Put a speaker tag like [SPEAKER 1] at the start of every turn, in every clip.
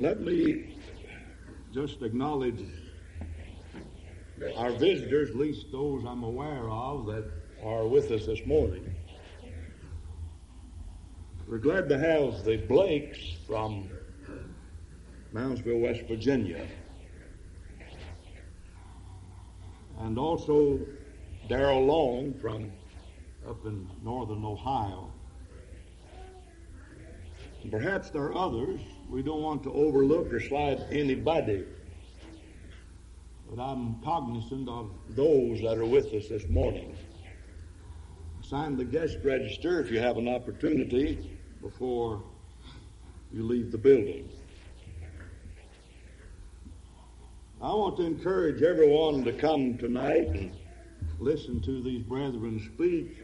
[SPEAKER 1] Let me just acknowledge our visitors, at least those I'm aware of that are with us this morning. We're glad to have the Blakes from Moundsville, West Virginia, and also Darrell Long from up in northern Ohio. And perhaps there are others. We don't want to overlook or slide anybody, but I'm cognizant of those that are with us this morning. Sign the guest register if you have an opportunity before you leave the building. I want to encourage everyone to come tonight and listen to these brethren speak.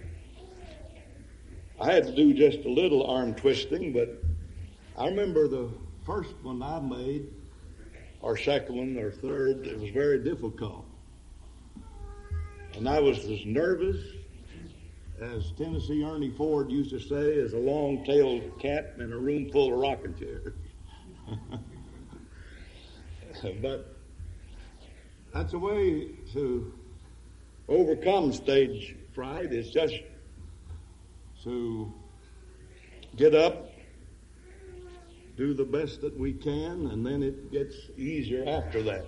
[SPEAKER 1] I had to do just a little arm twisting, but I remember the first one I made, or second one, or third. It was very difficult. And I was as nervous, as Tennessee Ernie Ford used to say, as a long-tailed cat in a room full of rocking chairs. But that's a way to overcome stage fright, is just to get up, do the best that we can, and then it gets easier after that.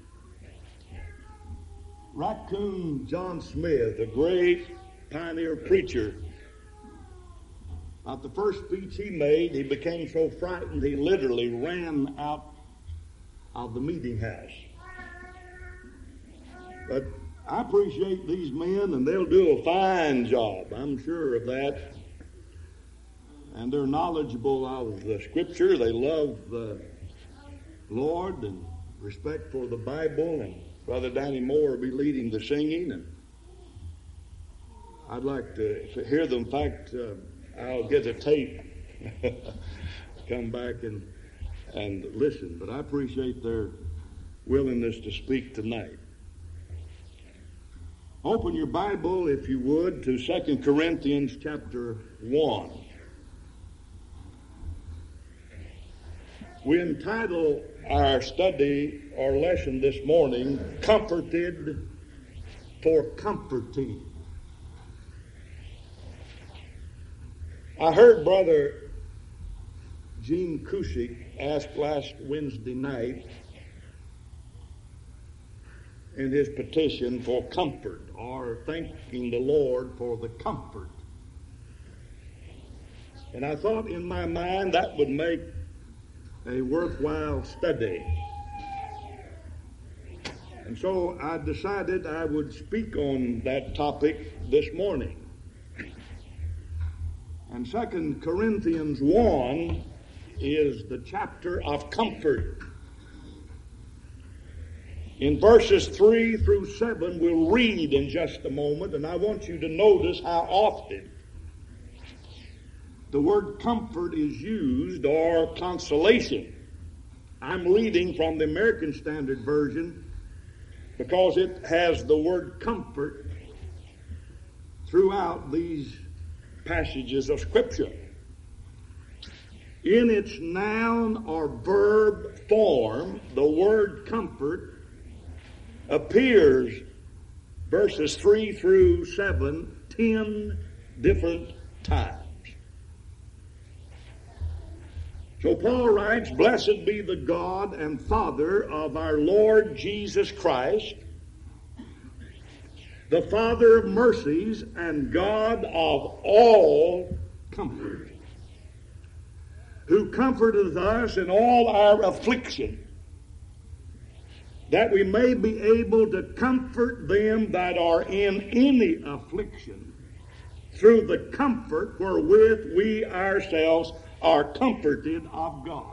[SPEAKER 1] Raccoon John Smith, a great pioneer preacher, at the first speech he made, he became so frightened he literally ran out of the meeting house. But I appreciate these men, and they'll do a fine job, I'm sure of that. And they're knowledgeable of the Scripture. They love the Lord and respect for the Bible. And Brother Danny Moore will be leading the singing. And I'd like to hear them. In fact, I'll get a tape, come back and listen. But I appreciate their willingness to speak tonight. Open your Bible, if you would, to 2 Corinthians chapter 1. We entitle our study or lesson this morning, Comforted for Comforting. I heard Brother Gene Cusick ask last Wednesday night in his petition for comfort, or thanking the Lord for the comfort. And I thought in my mind that would make a worthwhile study. And so I decided I would speak on that topic this morning. And 2 Corinthians 1 is the chapter of comfort. In verses 3 through 7, we'll read in just a moment, and I want you to notice how often the word comfort is used, or consolation. I'm reading from the American Standard Version because it has the word comfort throughout these passages of Scripture. In its noun or verb form, the word comfort appears, verses 3 through 7, 10 different times. So Paul writes, "Blessed be the God and Father of our Lord Jesus Christ, the Father of mercies and God of all comfort, who comforteth us in all our affliction, that we may be able to comfort them that are in any affliction, through the comfort wherewith we ourselves are comforted of God.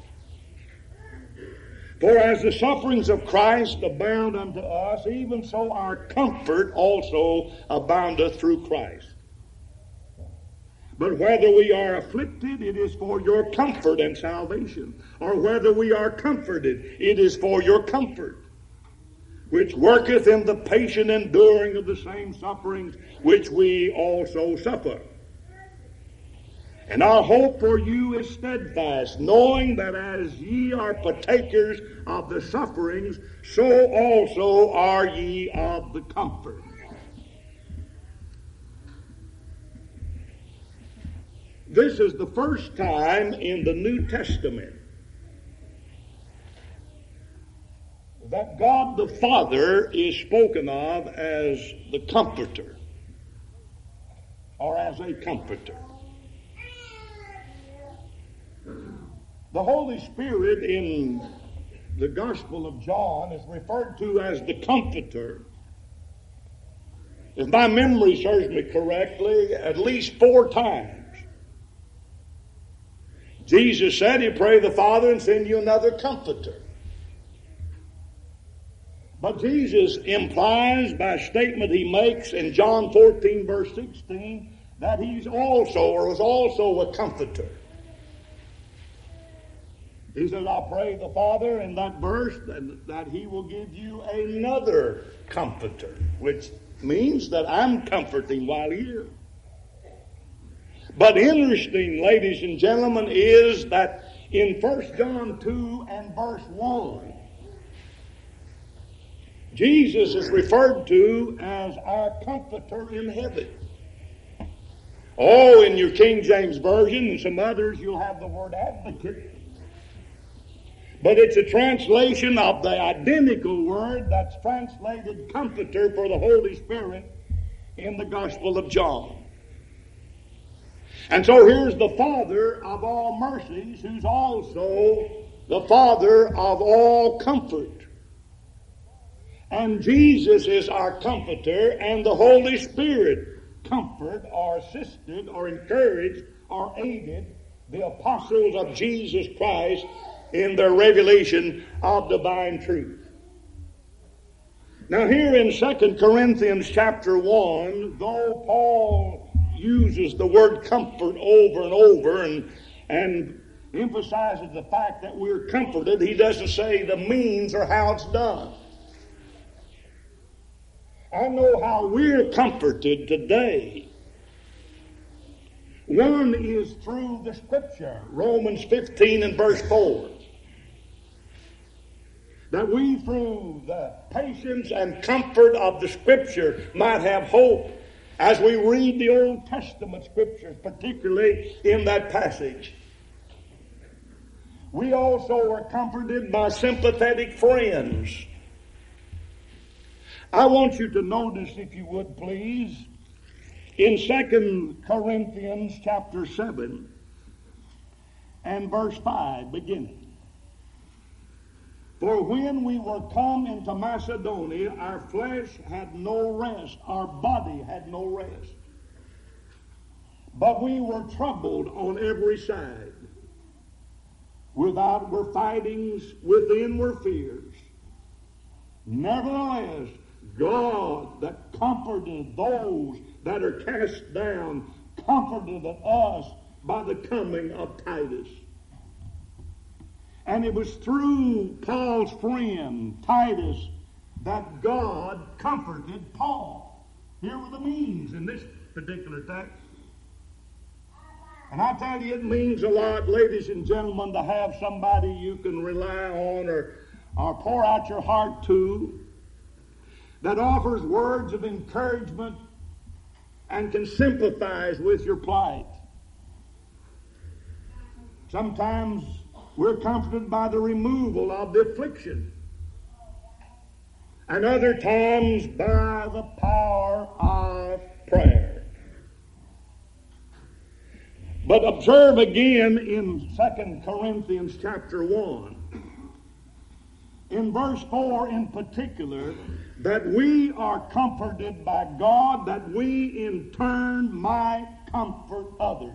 [SPEAKER 1] For as the sufferings of Christ abound unto us, even so our comfort also aboundeth through Christ. But whether we are afflicted, it is for your comfort and salvation. Or whether we are comforted, it is for your comfort, which worketh in the patient enduring of the same sufferings which we also suffer. And our hope for you is steadfast, knowing that as ye are partakers of the sufferings, so also are ye of the comfort. This is the first time in the New Testament that God the Father is spoken of as the Comforter, or as a Comforter. The Holy Spirit in the Gospel of John is referred to as the Comforter, if my memory serves me correctly, at least 4 times. Jesus said He'd pray the Father and send you another Comforter. But Jesus implies by a statement He makes in John 14 verse 16 that He's also, or was also, a Comforter. He says, I'll pray the Father in that verse that He will give you another Comforter, which means that I'm comforting while here. But interesting, ladies and gentlemen, is that in 1 John 2 and verse 1, Jesus is referred to as our Comforter in heaven. Oh, in your King James Version and some others, you'll have the word advocate. But it's a translation of the identical word that's translated Comforter for the Holy Spirit in the Gospel of John. And so here's the Father of all mercies, who's also the Father of all comfort. And Jesus is our Comforter, and the Holy Spirit comforted or assisted or encouraged or aided the apostles of Jesus Christ in their revelation of divine truth. Now here in 2 Corinthians chapter 1, though Paul uses the word comfort over and over and emphasizes the fact that we're comforted, he doesn't say the means or how it's done. I know how we're comforted today. One is through the Scripture, Romans 15 and verse 4. That we, through the patience and comfort of the Scripture, might have hope as we read the Old Testament Scriptures, particularly in that passage. We also are comforted by sympathetic friends. I want you to notice, if you would please, in 2 Corinthians chapter 7 and verse 5, beginning. For when we were come into Macedonia, our flesh had no rest, our body had no rest. But we were troubled on every side. Without were fightings, within were fears. Nevertheless, God that comforted those that are cast down, comforted us by the coming of Titus. And it was through Paul's friend, Titus, that God comforted Paul. Here were the means in this particular text. And I tell you, it means a lot, ladies and gentlemen, to have somebody you can rely on or pour out your heart to, that offers words of encouragement and can sympathize with your plight. Sometimes we're comforted by the removal of the affliction, and other times by the power of prayer. But observe again in 2 Corinthians chapter 1, in verse 4 in particular, that we are comforted by God, that we in turn might comfort others.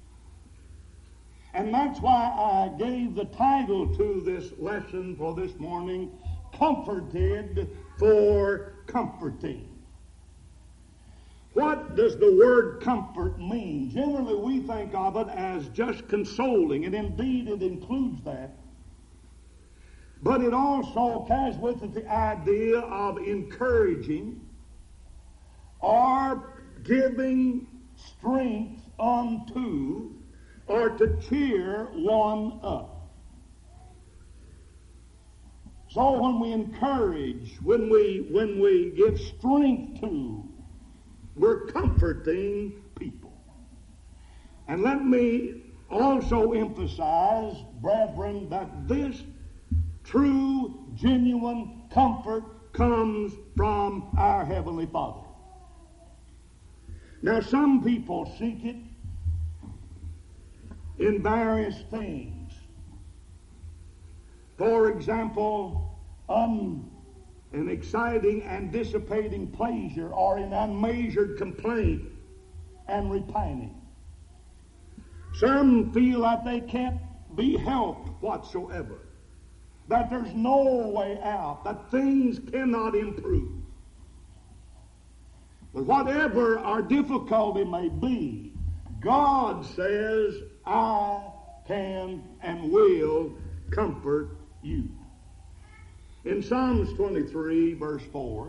[SPEAKER 1] And that's why I gave the title to this lesson for this morning, Comforted for Comforting. What does the word comfort mean? Generally, we think of it as just consoling, and indeed it includes that. But it also carries with it the idea of encouraging or giving strength unto are to cheer one up. So when we encourage, when we give strength to, we're comforting people. And let me also emphasize, brethren, that this true, genuine comfort comes from our Heavenly Father. Now, some people seek it in various things. For example, an exciting and dissipating pleasure, or in unmeasured complaint and repining. Some feel that they can't be helped whatsoever, that there's no way out, that things cannot improve. But whatever our difficulty may be, God says, I can and will comfort you. In Psalms 23, verse 4,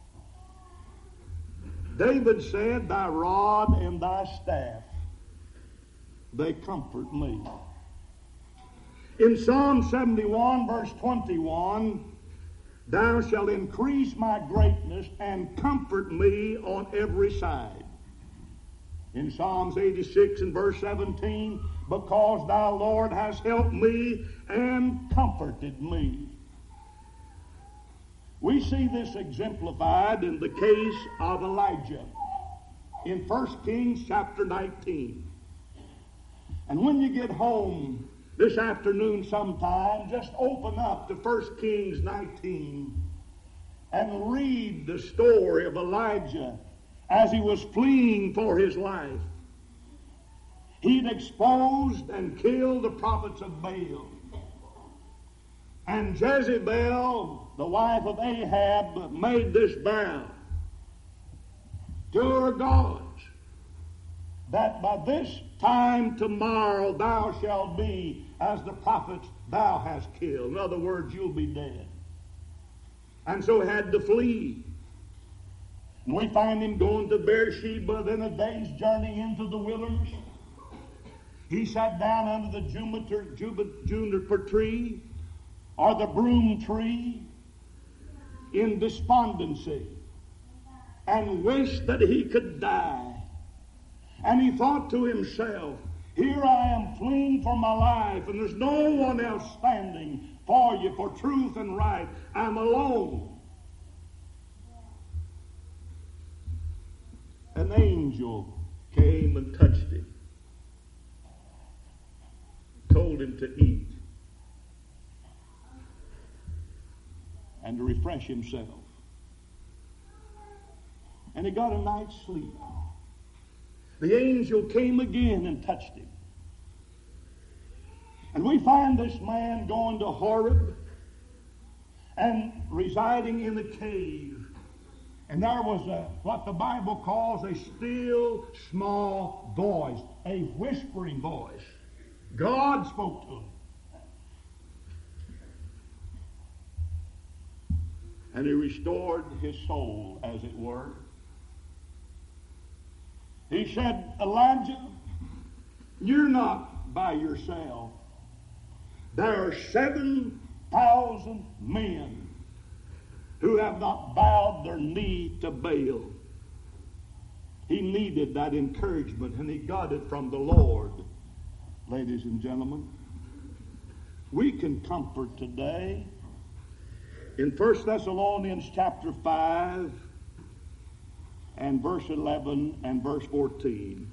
[SPEAKER 1] David said, thy rod and thy staff, they comfort me. In Psalm 71, verse 21, thou shalt increase my greatness and comfort me on every side. In Psalms 86 and verse 17, because thou, Lord, hast helped me and comforted me. We see this exemplified in the case of Elijah in 1 Kings chapter 19. And when you get home this afternoon sometime, just open up to 1 Kings 19 and read the story of Elijah as he was fleeing for his life. He'd exposed and killed the prophets of Baal. And Jezebel, the wife of Ahab, made this vow to her gods, that by this time tomorrow thou shalt be as the prophets thou hast killed. In other words, you'll be dead. And so he had to flee. And we find him going to Beersheba, then a day's journey into the wilderness. He sat down under the juniper tree, or the broom tree, in despondency, and wished that he could die. And he thought to himself, here I am fleeing for my life, and there's no one else standing for you for truth and right. I'm alone. An angel came and touched him, told him to eat and to refresh himself. And he got a night's sleep. The angel came again and touched him. And we find this man going to Horeb and residing in the cave. And there was what the Bible calls a still small voice, a whispering voice. God spoke to him. And he restored his soul, as it were. He said, Elijah, you're not by yourself. There are 7,000 men who have not bowed their knee to Baal. He needed that encouragement, and he got it from the Lord. Ladies and gentlemen, we can comfort today. In 1 Thessalonians chapter 5 and verse 11 and verse 14,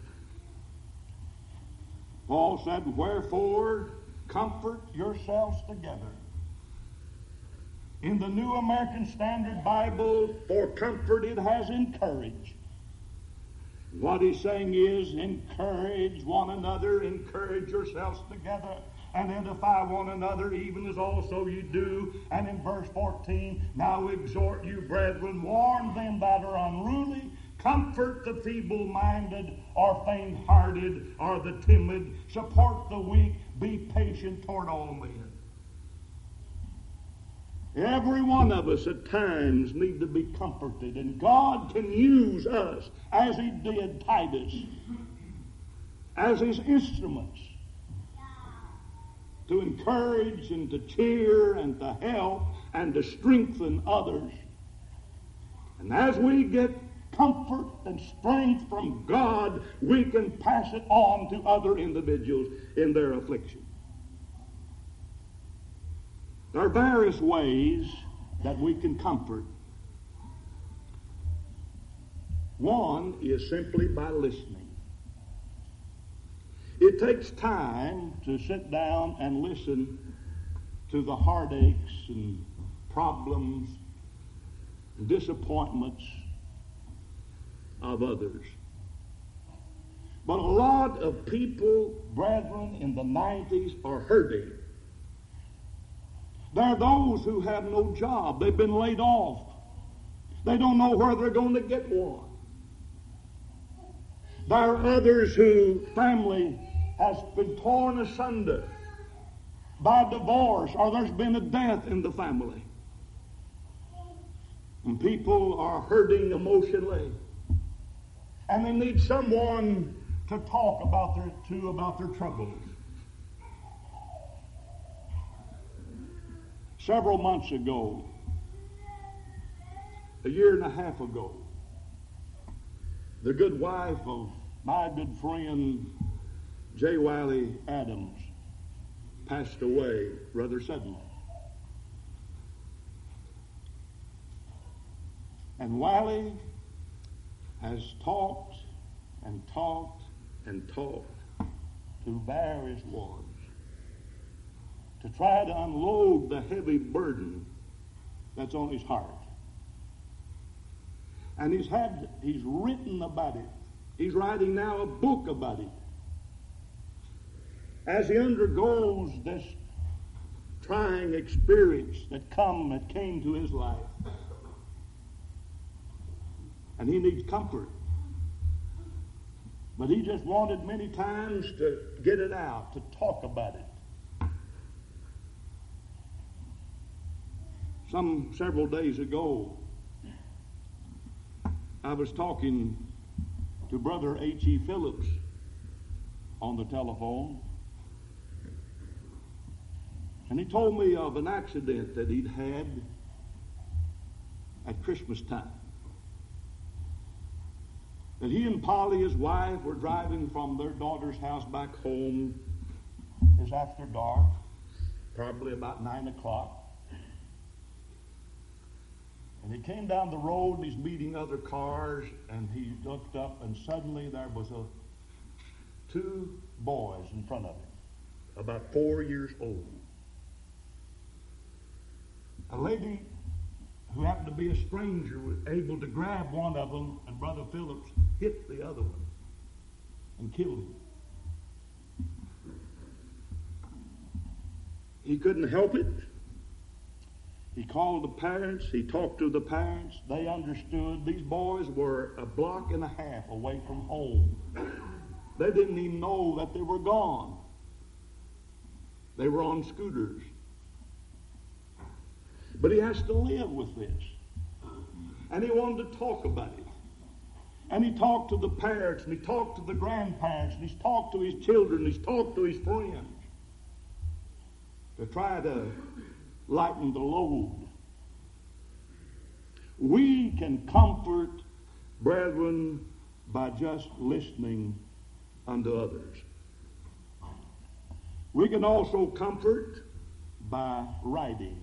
[SPEAKER 1] Paul said, wherefore comfort yourselves together. In the New American Standard Bible, for comfort it has encourage. What he's saying is, encourage one another, encourage yourselves together, and edify one another, even as also you do. And in verse 14, now exhort you, brethren, warn them that are unruly, comfort the feeble-minded, or faint-hearted, or the timid, support the weak, be patient toward all men. Every one of us at times need to be comforted, and God can use us as he did Titus as his instruments to encourage and to cheer and to help and to strengthen others. And as we get comfort and strength from God, we can pass it on to other individuals in their affliction. There are various ways that we can comfort. One is simply by listening. It takes time to sit down and listen to the heartaches and problems and disappointments of others. But a lot of people, brethren, in the 90s are hurting. There are those who have no job. They've been laid off. They don't know where they're going to get one. There are others whose family has been torn asunder by divorce, or there's been a death in the family. And people are hurting emotionally. And they need someone to talk about their troubles. Several months ago, a year and a half ago, the good wife of my good friend J. Wiley Adams passed away rather suddenly. And Wiley has talked and talked and talked to various ones to try to unload the heavy burden that's on his heart. And he's written about it. He's writing now a book about it. As he undergoes this trying experience that came to his life. And he needs comfort. But he just wanted many times to get it out, to talk about it. Several days ago, I was talking to Brother H.E. Phillips on the telephone, and he told me of an accident that he'd had at Christmas time. That he and Polly, his wife, were driving from their daughter's house back home. It's after dark, probably about 9 o'clock. And he came down the road, and he's meeting other cars, and he looked up, and suddenly there was two boys in front of him, about 4 years old. A lady who happened to be a stranger was able to grab one of them, and Brother Phillips hit the other one and killed him. He couldn't help it. He called the parents. He talked to the parents. They understood. These boys were a block and a half away from home. They didn't even know that they were gone. They were on scooters. But he has to live with this. And he wanted to talk about it. And he talked to the parents, and he talked to the grandparents, and he's talked to his children, and he's talked to his friends to try to lighten the load. We can comfort, brethren, by just listening unto others. We can also comfort by writing.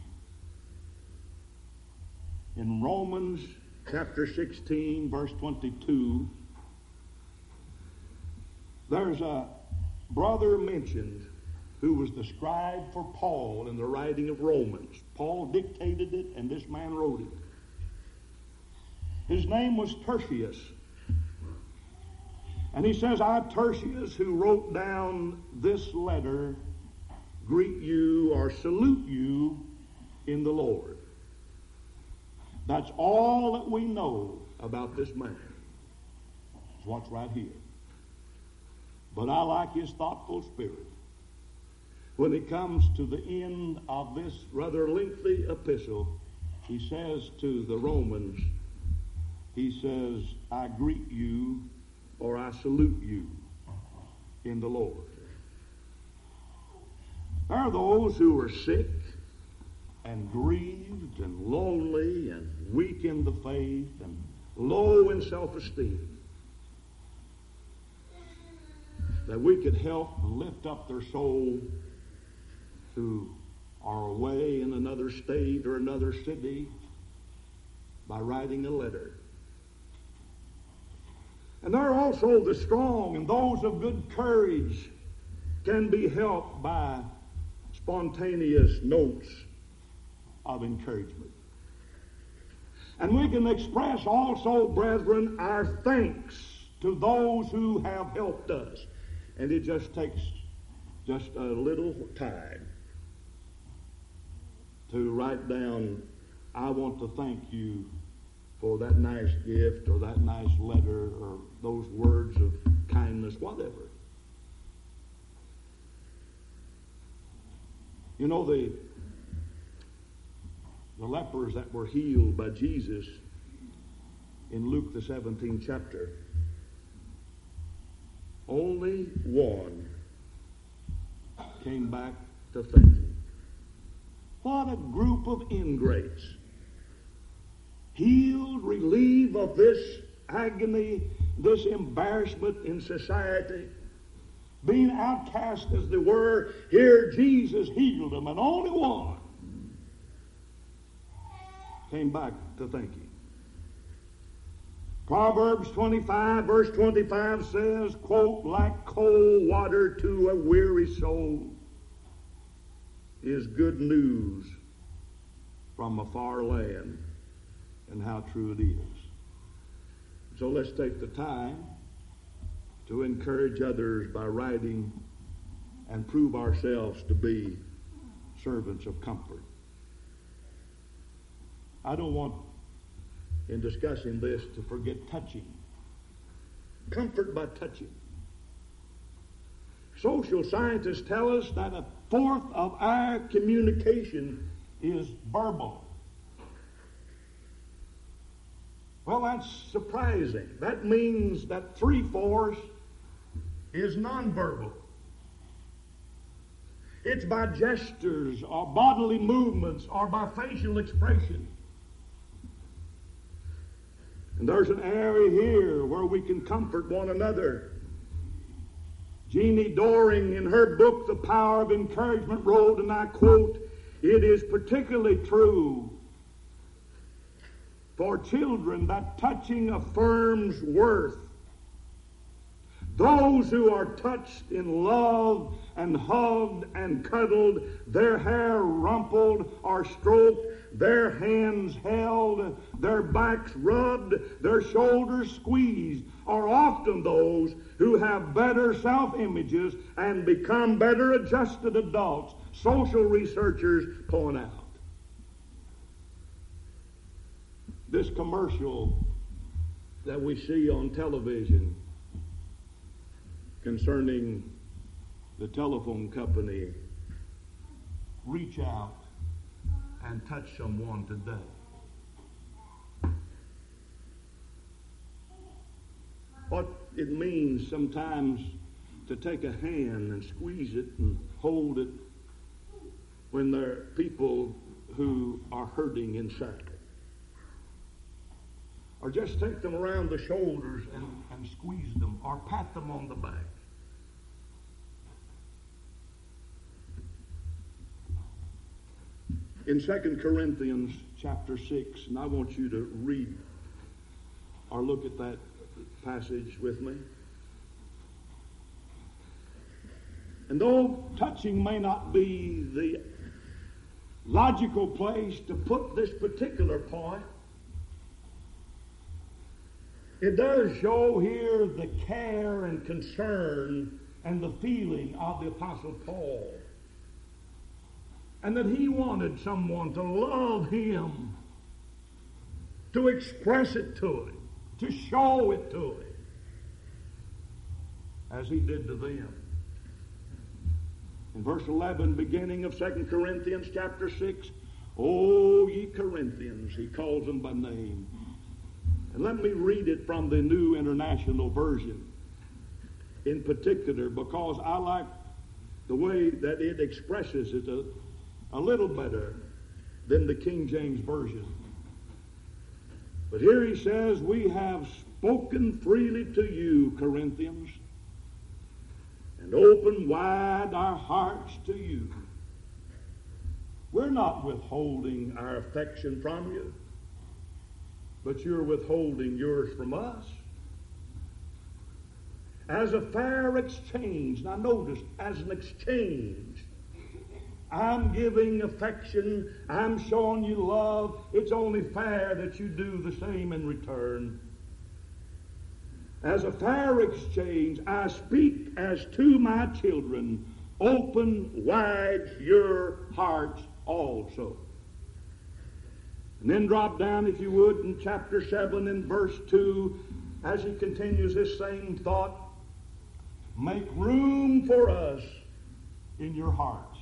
[SPEAKER 1] In Romans chapter 16, verse 22, there's a brother mentioned who was the scribe for Paul in the writing of Romans. Paul dictated it, and this man wrote it. His name was Tertius. And he says, I, Tertius, who wrote down this letter, greet you or salute you in the Lord. That's all that we know about this man. It's what's right here. But I like his thoughtful spirit. When it comes to the end of this rather lengthy epistle, he says to the Romans, he says, I greet you or I salute you. in the Lord. There are those who are sick and grieved and lonely and weak in the faith and low in self-esteem, that we could help lift up their soul who are away in another state or another city by writing a letter. And there are also the strong, and those of good courage can be helped by spontaneous notes of encouragement. And we can express also, brethren, our thanks to those who have helped us. And it just takes just a little time to write down, I want to thank you for that nice gift or that nice letter or those words of kindness, whatever. You know, the lepers that were healed by Jesus in Luke the 17th chapter, only one came back to thank him. What a group of ingrates. Healed, relieved of this agony, this embarrassment in society, being outcast as they were, here Jesus healed them, and only one came back to thank him. Proverbs 25, verse 25 says, quote, like cold water to a weary soul is good news from a far land, and how true it is. So let's take the time to encourage others by writing and prove ourselves to be servants of comfort. I don't want, in discussing this, to forget touching. Comfort by touching. Social scientists tell us that a fourth of our communication is verbal. Well, that's surprising. That means that 3/4 is nonverbal. It's by gestures or bodily movements or by facial expression. And there's an area here where we can comfort one another. Jeannie Doring, in her book, The Power of Encouragement, wrote, and I quote, it is particularly true for children that touching affirms worth. Those who are touched in love and hugged and cuddled, their hair rumpled or stroked, their hands held, their backs rubbed, their shoulders squeezed, are often those who have better self-images and become better adjusted adults, social researchers point out. This commercial that we see on television concerning the telephone company, reach out and touch someone today. What it means sometimes to take a hand and squeeze it and hold it when there are people who are hurting inside. Or just take them around the shoulders and squeeze them or pat them on the back. In 2 Corinthians chapter 6, and I want you to read or look at that passage with me. And though touching may not be the logical place to put this particular point, it does show here the care and concern and the feeling of the Apostle Paul. And that he wanted someone to love him, to express it to him, to show it to him, as he did to them. In verse 11, beginning of 2 Corinthians chapter 6, O ye Corinthians, he calls them by name. And let me read it from the New International Version. in particular because I like the way that it expresses it a little better than the King James Version. But here he says, we have spoken freely to you, Corinthians, and opened wide our hearts to you. We're not withholding our affection from you, but you're withholding yours from us. As a fair exchange, now notice, as an exchange, I'm giving affection, I'm showing you love. It's only fair that you do the same in return. As a fair exchange, I speak as to my children, open wide your hearts also. And then drop down, if you would, in chapter 7 and verse 2, as he continues this same thought, make room for us in your hearts.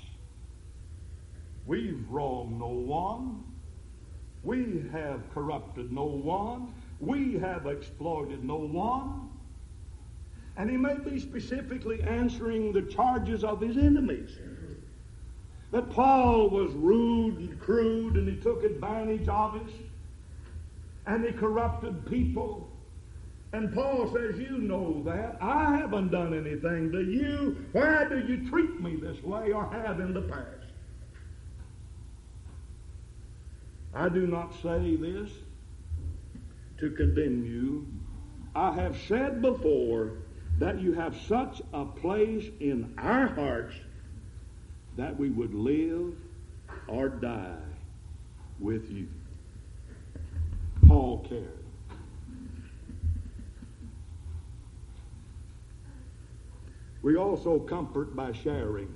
[SPEAKER 1] We've wronged no one. We have corrupted no one. We have exploited no one. And he may be specifically answering the charges of his enemies. That Paul was rude and crude and he took advantage of us. And he corrupted people. And Paul says, you know that. I haven't done anything to you. Why do you treat me this way or have in the past? I do not say this to condemn you. I have said before that you have such a place in our hearts that we would live or die with you. Paul cared. We also comfort by sharing.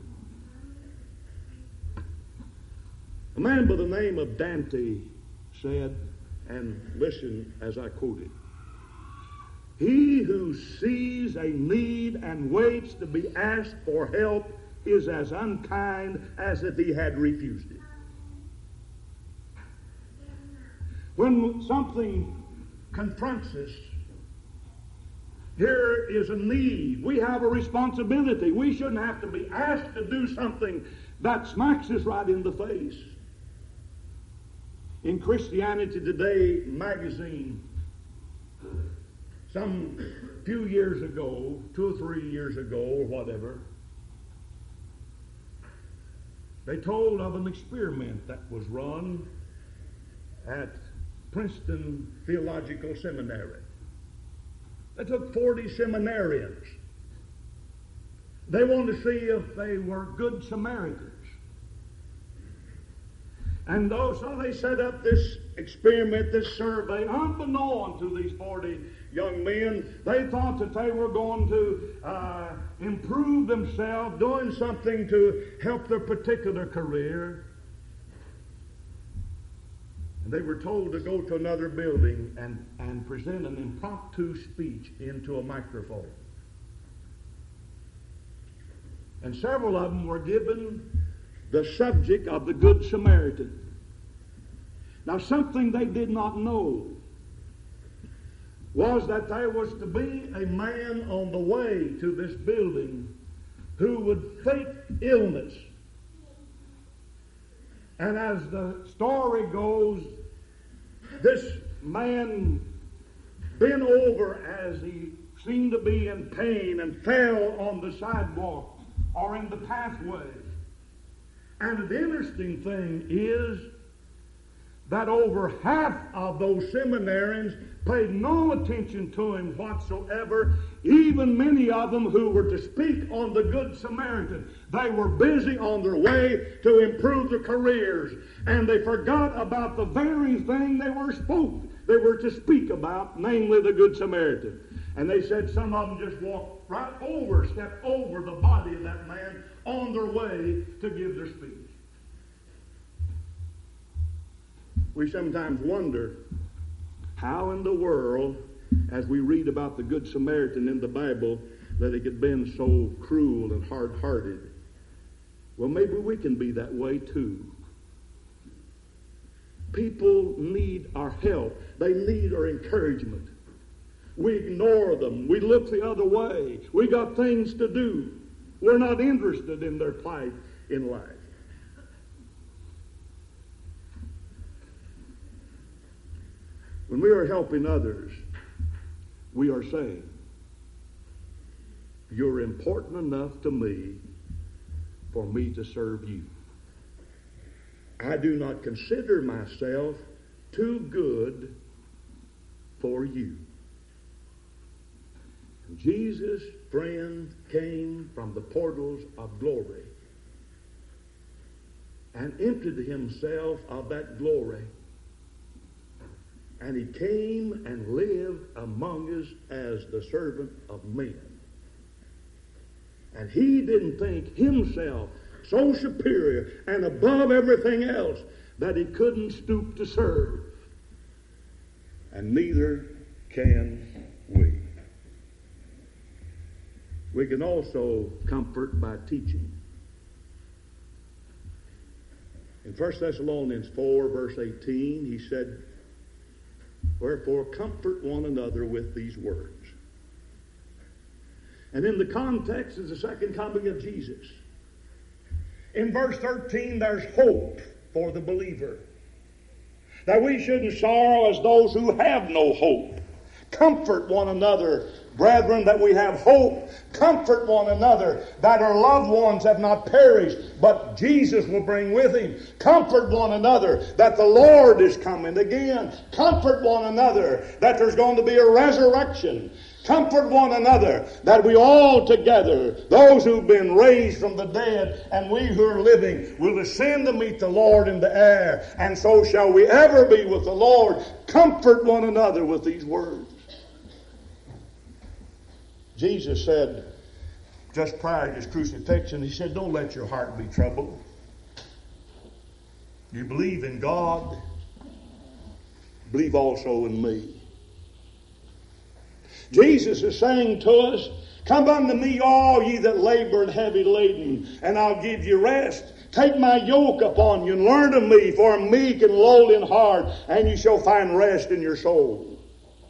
[SPEAKER 1] A man by the name of Dante said, and listen as I quote it, he who sees a need and waits to be asked for help is as unkind as if he had refused it. When something confronts us, here is a need. We have a responsibility. We shouldn't have to be asked to do something that smacks us right in the face. In Christianity Today magazine, some few years ago, 2 or 3 years ago or whatever, they told of an experiment that was run at Princeton Theological Seminary. They took 40 seminarians. They wanted to see if they were good Samaritans. And so they set up this experiment, this survey, unbeknown to these 40 young men. They thought that they were going to improve themselves, doing something to help their particular career. And they were told to go to another building and present an impromptu speech into a microphone. And several of them were given the subject of the Good Samaritan. Now, something they did not know was that there was to be a man on the way to this building who would fake illness. And as the story goes, this man bent over as he seemed to be in pain and fell on the sidewalk or in the pathway. And the interesting thing is that over half of those seminarians paid no attention to him whatsoever, even many of them who were to speak on the Good Samaritan. They were busy on their way to improve their careers, and they forgot about the very thing they were to speak about, namely the Good Samaritan. And they said some of them just walked right over, stepped over the body of that man on their way to give their speech. We sometimes wonder how in the world, as we read about the Good Samaritan in the Bible, that it could been so cruel and hard-hearted. Well, maybe we can be that way too. People need our help. They need our encouragement. We ignore them. We look the other way. We got things to do. We're not interested in their plight in life. When we are helping others, we are saying, you're important enough to me for me to serve you. I do not consider myself too good for you. And Jesus, friend, came from the portals of glory and emptied himself of that glory. And he came and lived among us as the servant of men. And he didn't think himself so superior and above everything else that he couldn't stoop to serve. And neither can we. We can also comfort by teaching. In 1 Thessalonians 4, verse 18, he said, wherefore comfort one another with these words. And in the context is the second coming of Jesus. In verse 13, there's hope for the believer. That we shouldn't sorrow as those who have no hope. Comfort one another, brethren, that we have hope. Comfort one another, that our loved ones have not perished, but Jesus will bring with him. Comfort one another, that the Lord is coming again. Comfort one another, that there's going to be a resurrection. Comfort one another, that we all together, those who've been raised from the dead and we who are living, will ascend to meet the Lord in the air, and so shall we ever be with the Lord. Comfort one another with these words. Jesus said, just prior to his crucifixion, he said, don't let your heart be troubled. You believe in God, believe also in me. Jesus is saying to us, come unto me, all ye that labor and heavy laden, and I'll give you rest. Take my yoke upon you and learn of me, for I'm meek and lowly in heart, and you shall find rest in your soul.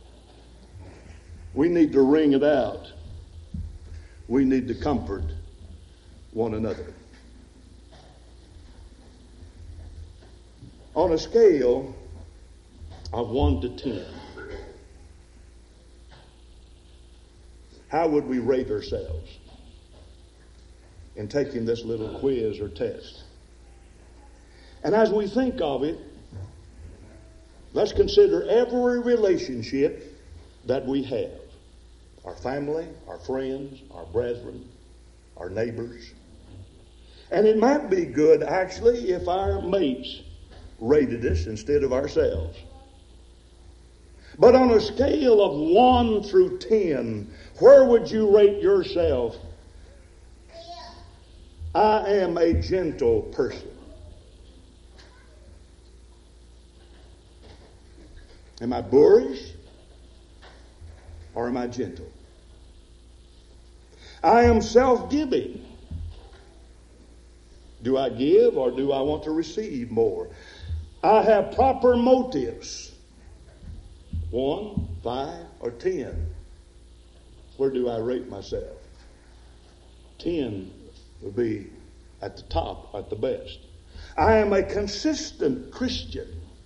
[SPEAKER 1] We need to ring it out. We need to comfort one another. On a scale of 1 to 10, how would we rate ourselves in taking this little quiz or test? And as we think of it, let's consider every relationship that we have. Our family, our friends, our brethren, our neighbors. And it might be good, actually, if our mates rated us instead of ourselves. But on a scale of 1 through 10, where would you rate yourself? I am a gentle person. Am I boorish or am I gentle? I am self-giving. Do I give or do I want to receive more? I have proper motives. 1, 5, or 10. Where do I rate myself? 10 would be at the top, at the best. I am a consistent Christian.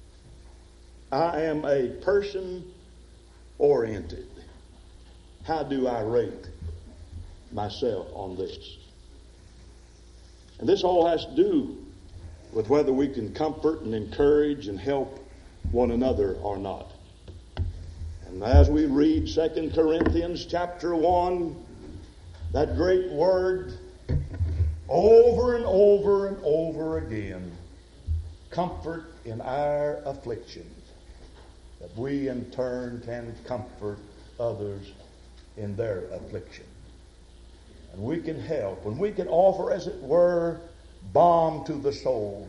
[SPEAKER 1] I am a person oriented. How do I rate myself on this? And this all has to do with whether we can comfort and encourage and help one another or not. And as we read 2 Corinthians chapter 1, that great word, over and over and over again, comfort in our afflictions, that we in turn can comfort others in their affliction. And we can help, and we can offer, as it were, balm to the soul.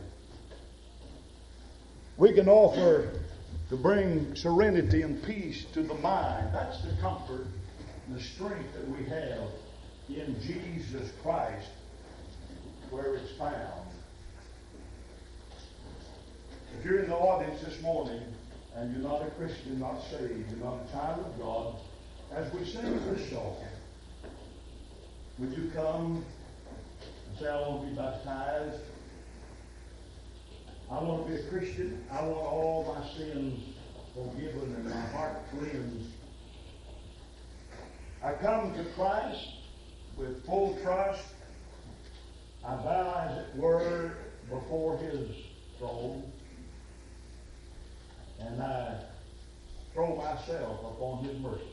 [SPEAKER 1] We can offer to bring serenity and peace to the mind. That's the comfort and the strength that we have in Jesus Christ, where it's found. If you're in the audience this morning and you're not a Christian, not saved, you're not a child of God, As we sing this song, would you come and say, I want to be baptized? I want to be a Christian. I want all my sins forgiven and my heart cleansed. I come to Christ with full trust. I bow, as it were, before His throne. And I throw myself upon His mercy.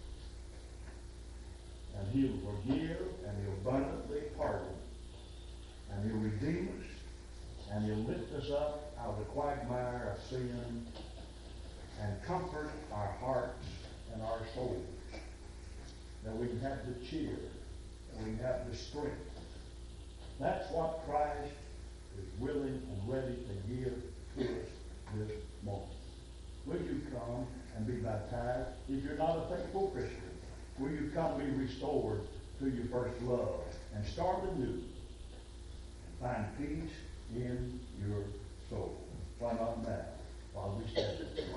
[SPEAKER 1] And He'll forgive, and He'll abundantly pardon. And He'll redeem us, and He'll lift us up out of the quagmire of sin and comfort our hearts and our souls, that we can have the cheer, and we can have the strength. That's what Christ is willing and ready to give to us this morning. Will you come and be baptized? If you're not a faithful Christian, will you come be restored to your first love and start anew? Find peace in your soul. Why not now, while we stand?